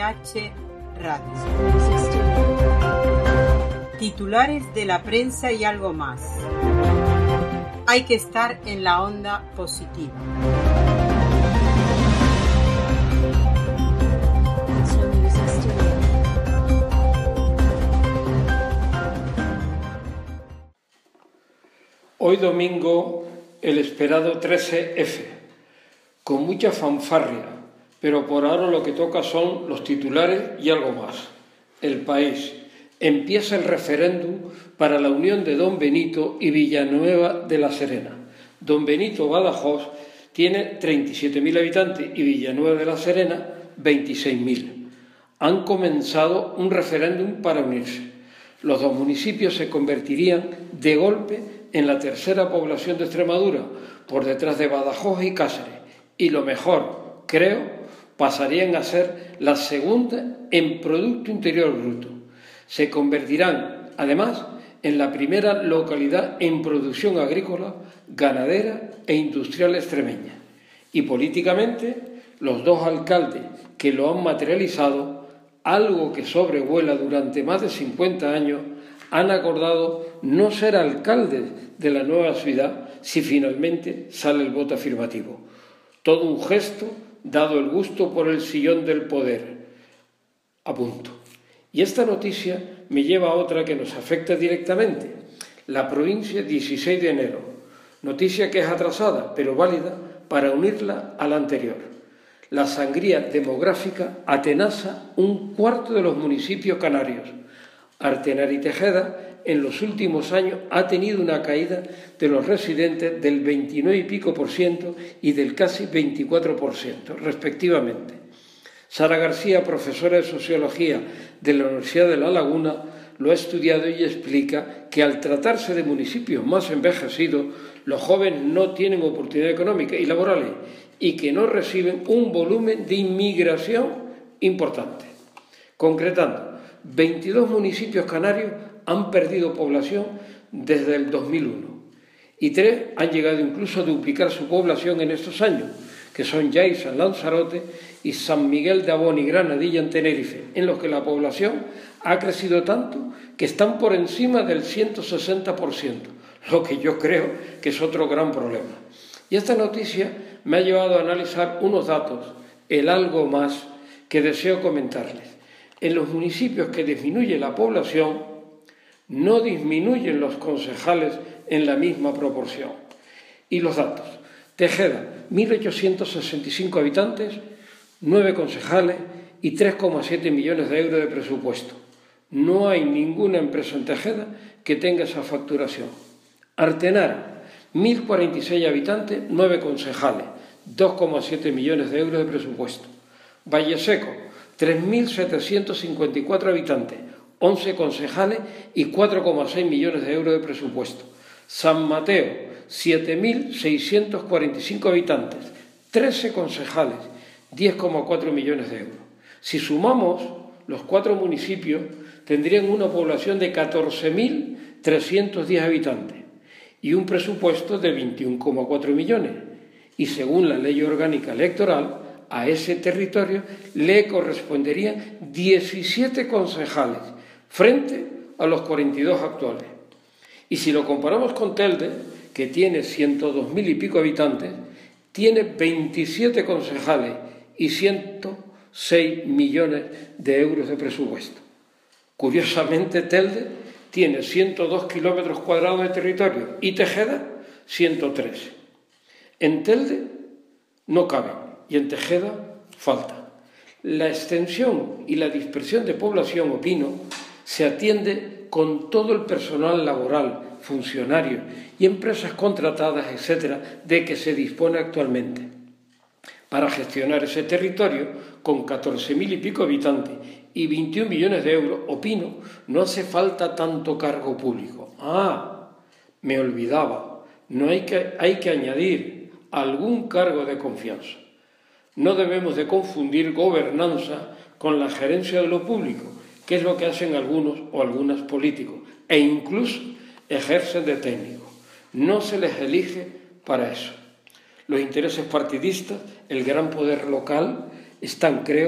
USH Radio. Titulares de la prensa y algo más. Hay que estar en la onda positiva. Hoy domingo, el esperado 13F, con mucha fanfarria, pero por ahora lo que toca son los titulares y algo más. El País. Empieza el referéndum para la unión de Don Benito y Villanueva de la Serena. Don Benito, Badajoz, tiene 37.000 habitantes y Villanueva de la Serena 26.000. Han comenzado un referéndum para unirse. Los dos municipios se convertirían de golpe en la tercera población de Extremadura, por detrás de Badajoz y Cáceres. Y lo mejor, creo, pasarían a ser la segunda en Producto Interior Bruto. Se convertirán, además, en la primera localidad en producción agrícola, ganadera e industrial extremeña. Y políticamente, los dos alcaldes que lo han materializado, algo que sobrevuela durante más de 50 años, han acordado no ser alcaldes de la nueva ciudad si finalmente sale el voto afirmativo. Todo un gesto dado el gusto por el sillón del poder. A punto. Y esta noticia me lleva a otra que nos afecta directamente. La provincia 16 de enero. Noticia que es atrasada, pero válida para unirla a la anterior. La sangría demográfica atenaza un cuarto de los municipios canarios. Artenar y Tejeda en los últimos años ha tenido una caída de los residentes del 29 y pico por ciento y del casi 24%, respectivamente. Sara García, profesora de Sociología de la Universidad de La Laguna, lo ha estudiado y explica que al tratarse de municipios más envejecidos, los jóvenes no tienen oportunidades económicas y laborales y que no reciben un volumen de inmigración importante. Concretando, 22 municipios canarios han perdido población desde el 2001 y 3 han llegado incluso a duplicar su población en estos años, que son Yaiza, Lanzarote y San Miguel de Abón y Granadilla en Tenerife, en los que la población ha crecido tanto que están por encima del 160%, lo que yo creo que es otro gran problema. Y esta noticia me ha llevado a analizar unos datos, el algo más, que deseo comentarles. En los municipios que disminuye la población, no disminuyen los concejales en la misma proporción. Y los datos. Tejeda, 1.865 habitantes, 9 concejales y 3,7 millones de euros de presupuesto. No hay ninguna empresa en Tejeda que tenga esa facturación. Artenar, 1.046 habitantes, 9 concejales, 2,7 millones de euros de presupuesto. Valleseco, 3.754 habitantes, 11 concejales y 4,6 millones de euros de presupuesto. San Mateo, 7.645 habitantes, 13 concejales, 10,4 millones de euros. Si sumamos los 4 municipios, tendrían una población de 14.310 habitantes y un presupuesto de 21,4 millones. Y según la Ley Orgánica Electoral, a ese territorio le corresponderían 17 concejales frente a los 42 actuales. Y si lo comparamos con Telde, que tiene 102.000 y pico habitantes, tiene 27 concejales y 106 millones de euros de presupuesto. Curiosamente, Telde tiene 102 kilómetros cuadrados de territorio y Tejeda 103. En Telde no caben y en Tejeda falta. La extensión y la dispersión de población, opino, se atiende con todo el personal laboral, funcionarios y empresas contratadas, etcétera, de que se dispone actualmente. Para gestionar ese territorio, con 14.000 y pico habitantes y 21 millones de euros, opino, no hace falta tanto cargo público. Me olvidaba, hay que añadir algún cargo de confianza. No debemos de confundir gobernanza con la gerencia de lo público, que es lo que hacen algunos o algunas políticos, e incluso ejercen de técnicos. No se les elige para eso. Los intereses partidistas, el gran poder local, están, creo,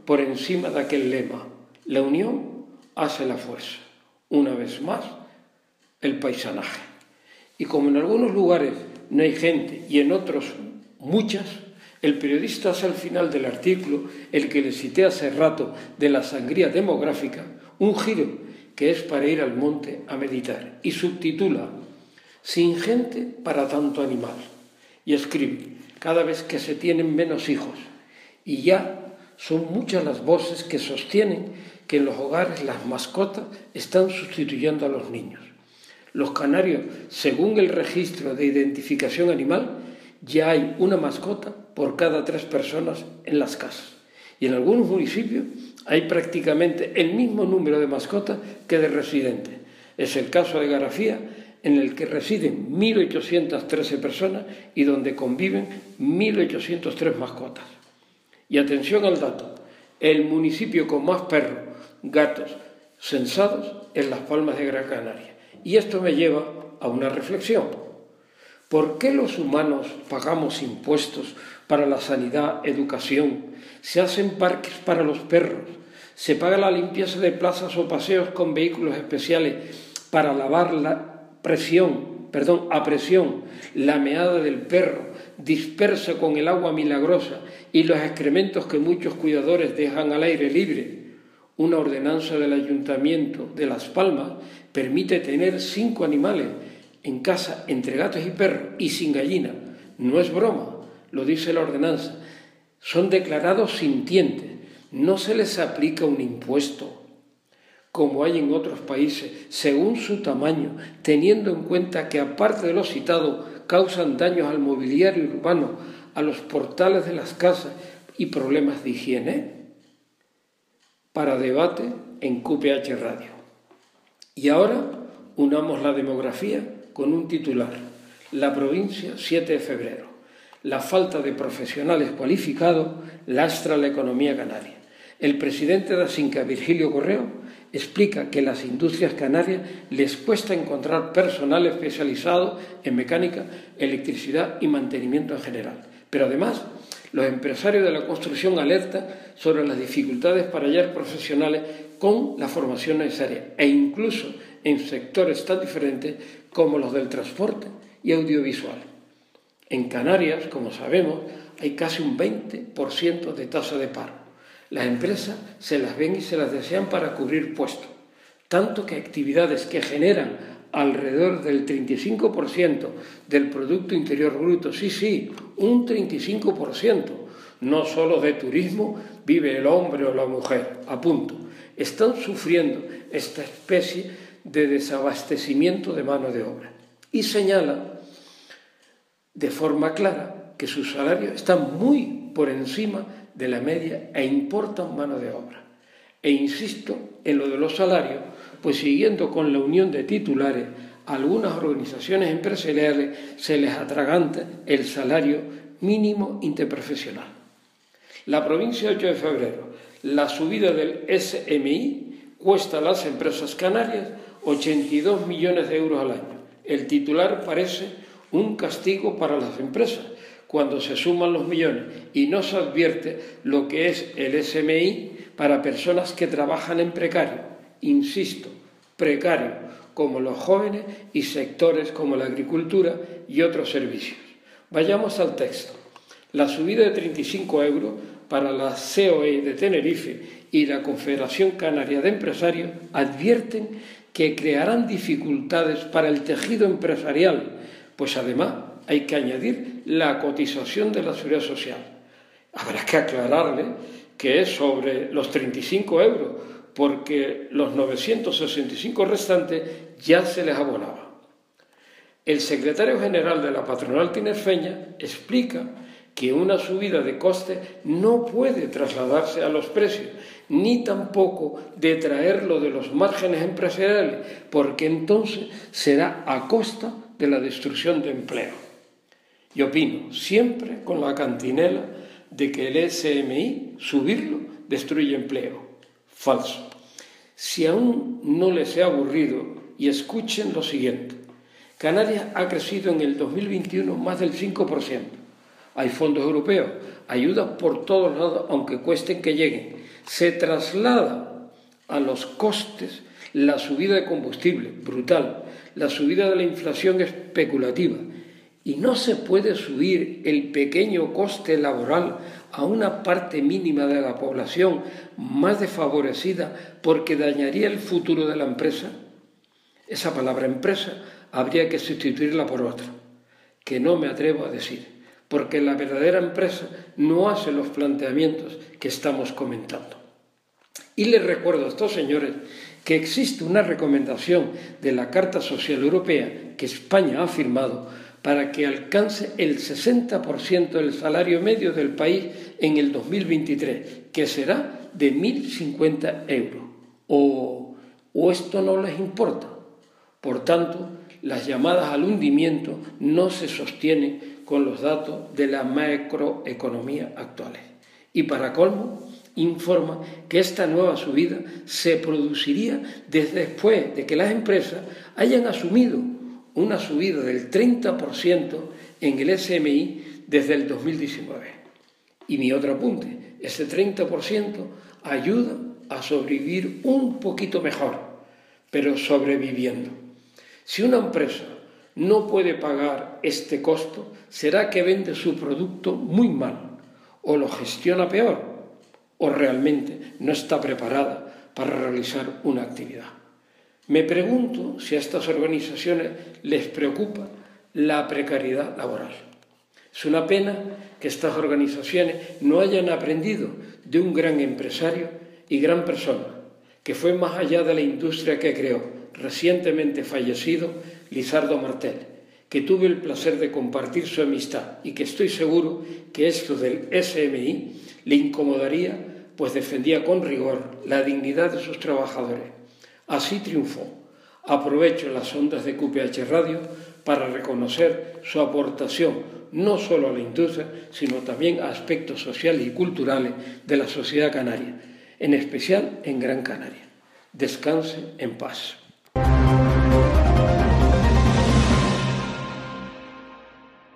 por encima de aquel lema: la unión hace la fuerza. Una vez más, el paisanaje. Y como en algunos lugares no hay gente y en otros muchas, el periodista hace al final del artículo, el que le cité hace rato de la sangría demográfica, un giro que es para ir al monte a meditar, y subtitula: sin gente para tanto animal. Y escribe: cada vez que se tienen menos hijos, y ya son muchas las voces que sostienen que en los hogares las mascotas están sustituyendo a los niños. Los canarios, según el registro de identificación animal, ya hay una mascota por cada 3 personas en las casas. Y en algunos municipios hay prácticamente el mismo número de mascotas que de residentes. Es el caso de Garafía, en el que residen 1.813 personas y donde conviven 1.803 mascotas. Y atención al dato: el municipio con más perros, gatos censados es Las Palmas de Gran Canaria. Y esto me lleva a una reflexión. ¿Por qué los humanos pagamos impuestos para la sanidad, educación? Se hacen parques para los perros, se paga la limpieza de plazas o paseos con vehículos especiales para lavar a presión la meada del perro, dispersa con el agua milagrosa y los excrementos que muchos cuidadores dejan al aire libre. Una ordenanza del Ayuntamiento de Las Palmas permite tener 5 animales en casa entre gatos y perros y sin gallina. No es broma, lo dice la ordenanza. Son declarados sintientes, no se les aplica un impuesto, como hay en otros países, según su tamaño, teniendo en cuenta que aparte de lo citado, causan daños al mobiliario urbano, a los portales de las casas y problemas de higiene. Para debate en QPH Radio. Y ahora unamos la demografía con un titular: la provincia 7 de febrero. La falta de profesionales cualificados lastra la economía canaria. El presidente de Asinca, Virgilio Correo, explica que a las industrias canarias les cuesta encontrar personal especializado en mecánica, electricidad y mantenimiento en general. Pero además, los empresarios de la construcción alertan sobre las dificultades para hallar profesionales con la formación necesaria, e incluso en sectores tan diferentes como los del transporte y audiovisual. En Canarias, como sabemos, hay casi un 20% de tasa de paro. Las empresas se las ven y se las desean para cubrir puestos, tanto que actividades que generan alrededor del 35% del Producto Interior Bruto, sí, un 35%, no solo de turismo vive el hombre o la mujer, apunto, están sufriendo esta especie de desabastecimiento de mano de obra. Y señala de forma clara que sus salarios están muy por encima de la media e importan mano de obra. E insisto en lo de los salarios, pues siguiendo con la unión de titulares, a algunas organizaciones empresariales se les atraganta el salario mínimo interprofesional. La provincia 8 de febrero, la subida del SMI cuesta a las empresas canarias 82 millones de euros al año. El titular parece un castigo para las empresas cuando se suman los millones y no se advierte lo que es el SMI para personas que trabajan en precario, insisto, precario, como los jóvenes y sectores como la agricultura y otros servicios. Vayamos al texto. La subida de 35 euros para la COE de Tenerife y la Confederación Canaria de Empresarios advierten que crearán dificultades para el tejido empresarial, pues además hay que añadir la cotización de la Seguridad Social. Habrá que aclararle que es sobre los 35 euros, porque los 965 restantes ya se les abonaba. El secretario general de la patronal tinerfeña explica que una subida de coste no puede trasladarse a los precios, ni tampoco detraerlo de los márgenes empresariales, porque entonces será a costa de la destrucción de empleo. Y opino, siempre con la cantinela de que el SMI, subirlo, destruye empleo. Falso. Si aún no les he aburrido, y escuchen lo siguiente. Canarias ha crecido en el 2021 más del 5%. Hay fondos europeos, ayudas por todos lados, aunque cuesten que lleguen. se traslada a los costes la subida de combustible, brutal, la subida de la inflación especulativa, y no se puede subir el pequeño coste laboral a una parte mínima de la población más desfavorecida porque dañaría el futuro de la empresa. Esa palabra empresa habría que sustituirla por otra, que no me atrevo a decir, porque la verdadera empresa no hace los planteamientos que estamos comentando. Y les recuerdo a estos señores que existe una recomendación de la Carta Social Europea que España ha firmado para que alcance el 60% del salario medio del país en el 2023, que será de 1.050 euros. ¿O esto no les importa? Por tanto, las llamadas al hundimiento no se sostienen con los datos de la macroeconomía actuales. Y para colmo, informa que esta nueva subida se produciría después de que las empresas hayan asumido una subida del 30% en el SMI desde el 2019. Y mi otro apunte, ese 30% ayuda a sobrevivir un poquito mejor, pero sobreviviendo. Si una empresa no puede pagar este costo, será que vende su producto muy mal, o lo gestiona peor, o realmente no está preparada para realizar una actividad. Me pregunto si a estas organizaciones les preocupa la precariedad laboral. Es una pena que estas organizaciones no hayan aprendido de un gran empresario y gran persona, que fue más allá de la industria que creó, recientemente fallecido, Lizardo Martel, que tuve el placer de compartir su amistad y que estoy seguro que esto del SMI le incomodaría, pues defendía con rigor la dignidad de sus trabajadores. Así triunfó. Aprovecho las ondas de QPH Radio para reconocer su aportación no solo a la industria, sino también a aspectos sociales y culturales de la sociedad canaria, en especial en Gran Canaria. Descanse en paz.